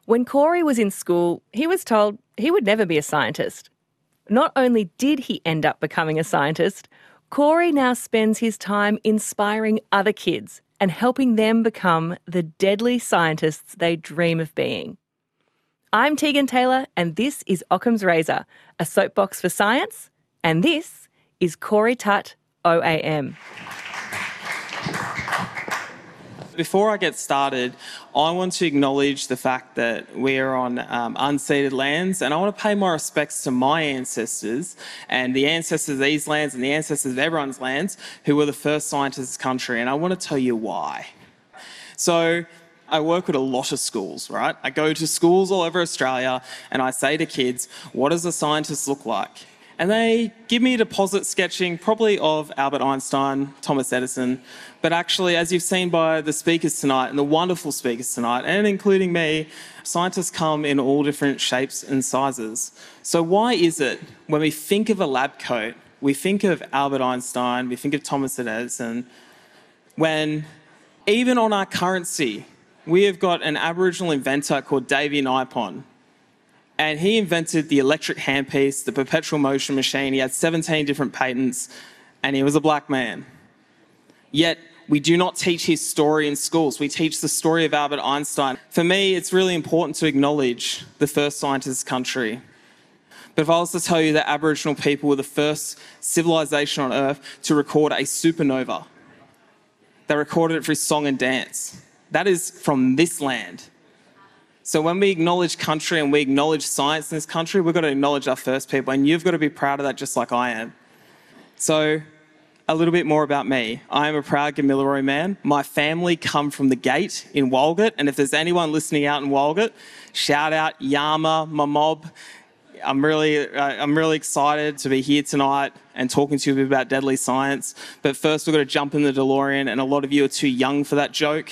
When Corey was in school, he was told he would never be a scientist. Not only did he end up becoming a scientist, Corey now spends his time inspiring other kids and helping them become the deadly scientists they dream of being. I'm Tegan Taylor, and this is Occam's Razor, a soapbox for science, and this is Corey Tutt, OAM. Before I get started, I want to acknowledge the fact that we are on unceded lands, and I want to pay my respects to my ancestors and the ancestors of these lands and the ancestors of everyone's lands who were the first scientists of this country, and I want to tell you why. So I work with a lot of schools, right? I go to schools all over Australia and I say to kids, what does a scientist look like? And they give me a deposit sketching probably of Albert Einstein, Thomas Edison, but actually, as you've seen by the speakers tonight, and the wonderful speakers tonight, and including me, scientists come in all different shapes and sizes. So why is it when we think of a lab coat, we think of Albert Einstein, we think of Thomas Edison, when even on our currency, we have got an Aboriginal inventor called Davey Nipon, and he invented the electric handpiece, the perpetual motion machine. He had 17 different patents, and he was a black man. Yet, we do not teach his story in schools. We teach the story of Albert Einstein. For me, it's really important to acknowledge the first scientists of the country. But if I was to tell you that Aboriginal people were the first civilization on Earth to record a supernova, they recorded it through song and dance. That is from this land. So when we acknowledge country and we acknowledge science in this country, we've got to acknowledge our first people, and you've got to be proud of that just like I am. So a little bit more about me. I am a proud Gamilaroi man. My family come from the Gate in Walgett, and if there's anyone listening out in Walgett, shout out Yama, my mob. I'm really excited to be here tonight and talking to you a bit about deadly science. But first, we've got to jump in the DeLorean, and a lot of you are too young for that joke.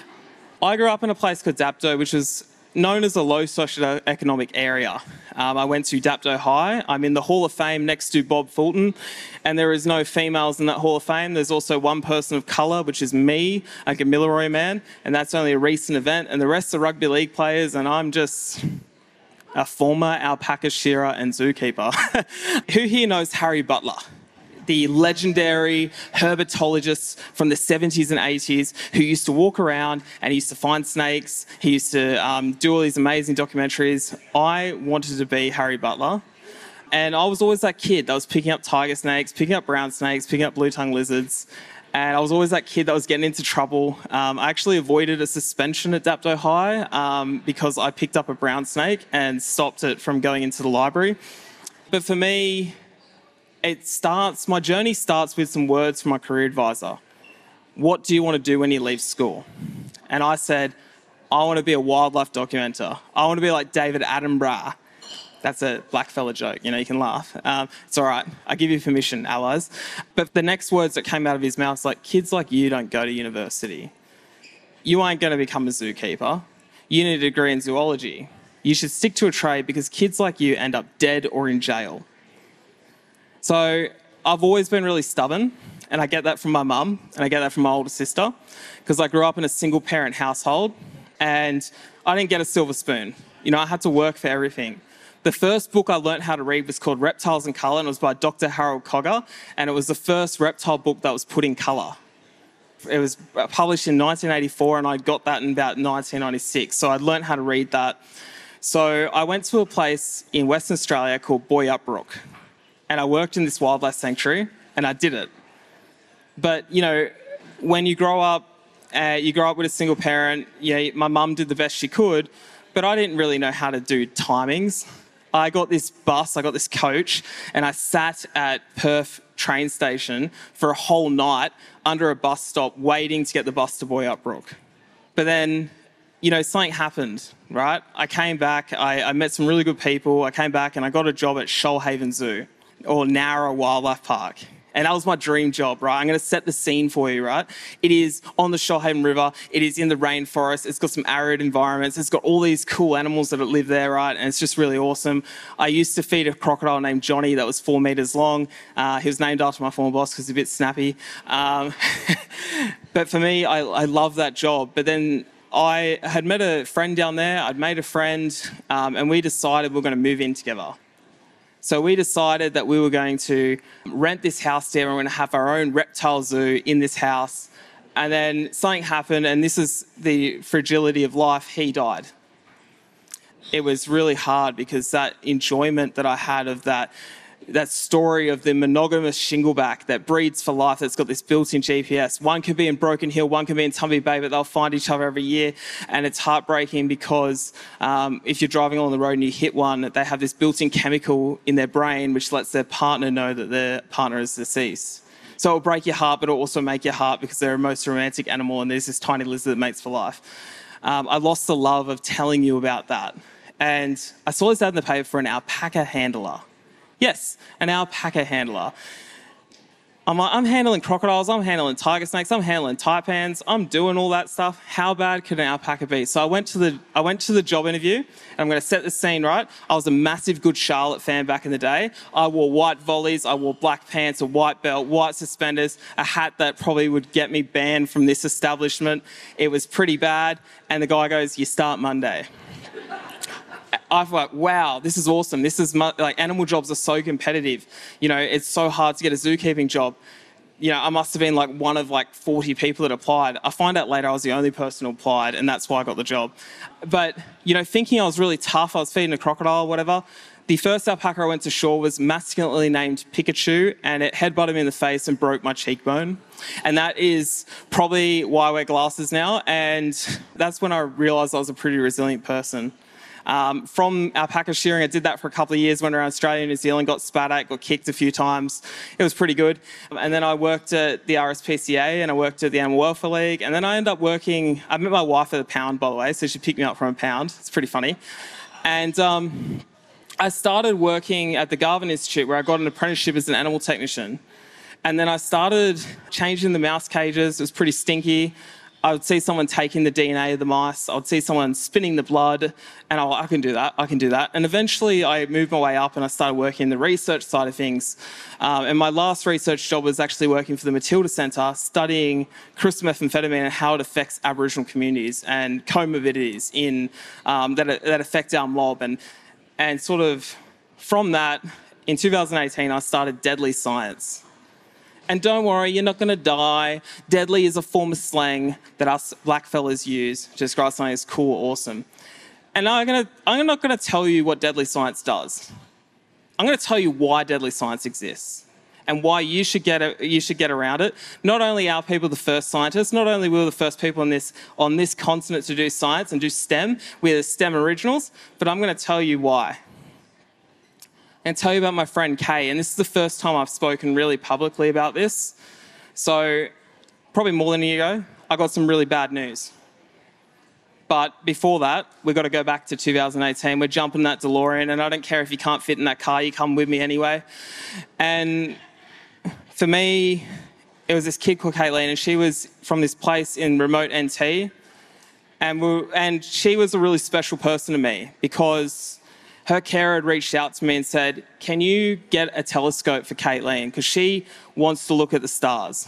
I grew up in a place called Dapto, which is known as a low socioeconomic area. I went to Dapto High. I'm in the Hall of Fame next to Bob Fulton, and there is no females in that Hall of Fame. There's also one person of colour, which is me, a Gamilaroi man, and that's only a recent event, and the rest are rugby league players, and I'm just a former alpaca shearer and zookeeper. Who here knows Harry Butler? The legendary herpetologist from the 70s and 80s who used to walk around and he used to find snakes. He used to do all these amazing documentaries. I wanted to be Harry Butler. And I was always that kid that was picking up tiger snakes, picking up brown snakes, picking up blue-tongued lizards. And I was always that kid that was getting into trouble. I actually avoided a suspension at Dapto High because I picked up a brown snake and stopped it from going into the library. But for me, my journey starts with some words from my career advisor. What do you want to do when you leave school? And I said, I want to be a wildlife documenter. I want to be like David Attenborough. That's a blackfella joke, you can laugh. It's all right. I give you permission, allies. But the next words that came out of his mouth was like, kids like you don't go to university. You ain't going to become a zookeeper. You need a degree in zoology. You should stick to a trade because kids like you end up dead or in jail. So I've always been really stubborn, and I get that from my mum, and I get that from my older sister, because I grew up in a single-parent household, and I didn't get a silver spoon. I had to work for everything. The first book I learnt how to read was called Reptiles in Colour, and it was by Dr. Harold Cogger, and it was the first reptile book that was put in colour. It was published in 1984, and I got that in about 1996, so I'd learnt how to read that. So I went to a place in Western Australia called Boyup Brook, and I worked in this wildlife sanctuary, and I did it. But, when you grow up with a single parent, my mum did the best she could, but I didn't really know how to do timings. I got this coach, and I sat at Perth train station for a whole night under a bus stop waiting to get the bus to Boyup Brook. But then, something happened, right? I came back, I met some really good people, I came back and I got a job at Shoalhaven Zoo, or Nowra Wildlife Park. And that was my dream job, right? I'm going to set the scene for you, right? It is on the Shoalhaven River. It is in the rainforest. It's got some arid environments. It's got all these cool animals that live there, right? And it's just really awesome. I used to feed a crocodile named Johnny that was 4 meters long. He was named after my former boss because he's a bit snappy. But for me, I love that job. But then I had met a friend down there. I'd made a friend, and we decided we were going to move in together. So we decided that we were going to rent this house together. We're going to have our own reptile zoo in this house. And then something happened, and this is the fragility of life. He died. It was really hard because that enjoyment that I had of that story of the monogamous shingleback that breeds for life, that's got this built-in GPS. One could be in Broken Hill, one could be in Tumby Bay, but they'll find each other every year. And it's heartbreaking because if you're driving along the road and you hit one, they have this built-in chemical in their brain which lets their partner know that their partner is deceased. So it'll break your heart, but it'll also make your heart because they're a most romantic animal and there's this tiny lizard that mates for life. I lost the love of telling you about that. And I saw this ad in the paper for an alpaca handler. Yes, an alpaca handler. I'm handling crocodiles, I'm handling tiger snakes, I'm handling taipans, I'm doing all that stuff. How bad could an alpaca be? So I went to the job interview, and I'm going to set the scene right. I was a massive Good Charlotte fan back in the day. I wore white volleys, I wore black pants, a white belt, white suspenders, a hat that probably would get me banned from this establishment. It was pretty bad, and the guy goes, "You start Monday." I thought, wow, this is awesome. This is like, animal jobs are so competitive. You know, it's so hard to get a zookeeping job. You know, I must have been like one of like 40 people that applied. I find out later I was the only person who applied, and that's why I got the job. But, you know, thinking I was really tough, I was feeding a crocodile or whatever. The first alpaca I went to shore was masculinely named Pikachu, and it headbutted me in the face and broke my cheekbone. And that is probably why I wear glasses now. And that's when I realised I was a pretty resilient person. From alpaca shearing, I did that for a couple of years, went around Australia and New Zealand, got spat at, got kicked a few times. It was pretty good. And then I worked at the RSPCA and I worked at the Animal Welfare League. And then I ended up working, I met my wife at a pound, by the way, so she picked me up from a pound. It's pretty funny. And I started working at the Garvan Institute, where I got an apprenticeship as an animal technician. And then I started changing the mouse cages. It was pretty stinky. I would see someone taking the DNA of the mice. I would see someone spinning the blood, and I can do that. And eventually I moved my way up and I started working in the research side of things. And my last research job was actually working for the Matilda Centre, studying crystal methamphetamine and how it affects Aboriginal communities and comorbidities that affect our mob. And sort of from that, in 2018, I started Deadly Science. And don't worry, you're not going to die. Deadly is a form of slang that us black fellas use to describe something as cool or awesome. And I'm not going to tell you what Deadly Science does. I'm going to tell you why Deadly Science exists and why you should get around it. Not only are people the first scientists, not only were we the first people on this continent to do science and do STEM, we're the STEM originals, but I'm going to tell you why. And tell you about my friend Kay. And this is the first time I've spoken really publicly about this. So probably more than a year ago, I got some really bad news. But before that, we've got to go back to 2018. We're jumping that DeLorean, and I don't care if you can't fit in that car, you come with me anyway. And for me, it was this kid called Caitlin, and she was from this place in remote NT. And she was a really special person to me because her carer had reached out to me and said, "Can you get a telescope for Caitlin? Because she wants to look at the stars."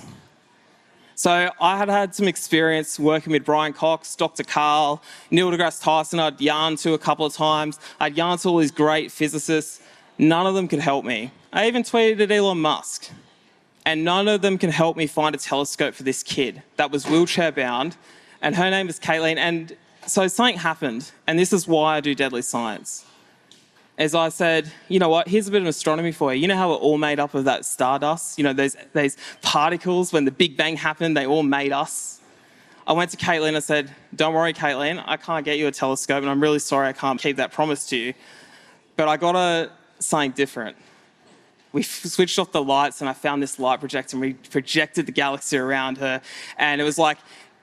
So I had some experience working with Brian Cox, Dr. Carl, Neil deGrasse Tyson. I'd yarned to a couple of times. I'd yarned to all these great physicists. None of them could help me. I even tweeted at Elon Musk. And none of them can help me find a telescope for this kid that was wheelchair bound. And her name was Caitlin. And so something happened. And this is why I do Deadly Science. As I said, you know what, here's a bit of astronomy for you. You know how we're all made up of that stardust? You know, those particles, when the Big Bang happened, they all made us. I went to Caitlin and I said, "Don't worry, Caitlin, I can't get you a telescope, and I'm really sorry I can't keep that promise to you. But I got something different." We switched off the lights and I found this light projector and we projected the galaxy around her. And it was like,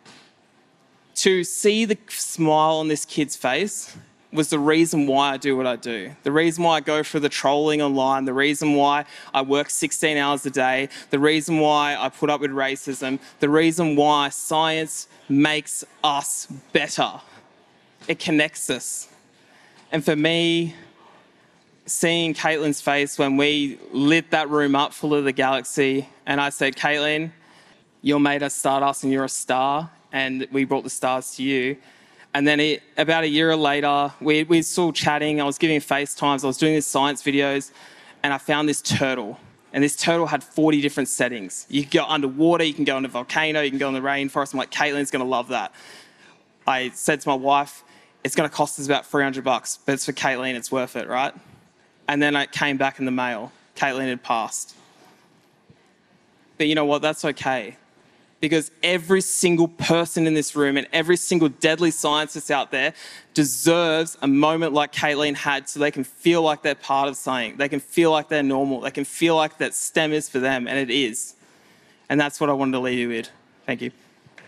to see the smile on this kid's face was the reason why I do what I do. The reason why I go through the trolling online, the reason why I work 16 hours a day, the reason why I put up with racism, the reason why science makes us better. It connects us. And for me, seeing Caitlin's face when we lit that room up full of the galaxy, and I said, "Caitlin, you're made of stardust and you're a star, and we brought the stars to you." And then about a year later, we still chatting. I was giving FaceTimes. I was doing these science videos, and I found this turtle. And this turtle had 40 different settings. You can go underwater, you can go in a volcano, you can go in the rainforest. I'm like, Caitlin's going to love that. I said to my wife, it's going to cost us about $300, but it's for Caitlin, it's worth it, right? And then it came back in the mail. Caitlin had passed. But you know what? That's okay. Because every single person in this room and every single deadly scientist out there deserves a moment like Caitlin had, so they can feel like they're part of something. They can feel like they're normal. They can feel like that STEM is for them, and it is. And that's what I wanted to leave you with. Thank you.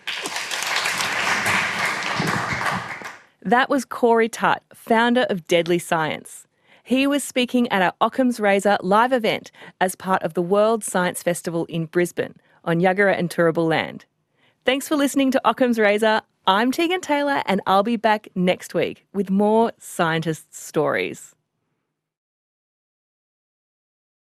That was Corey Tutt, founder of Deadly Science. He was speaking at our Occam's Razor live event as part of the World Science Festival in Brisbane on Yuggera and Turrbal land. Thanks for listening to Occam's Razor. I'm Tegan Taylor, and I'll be back next week with more scientists' stories.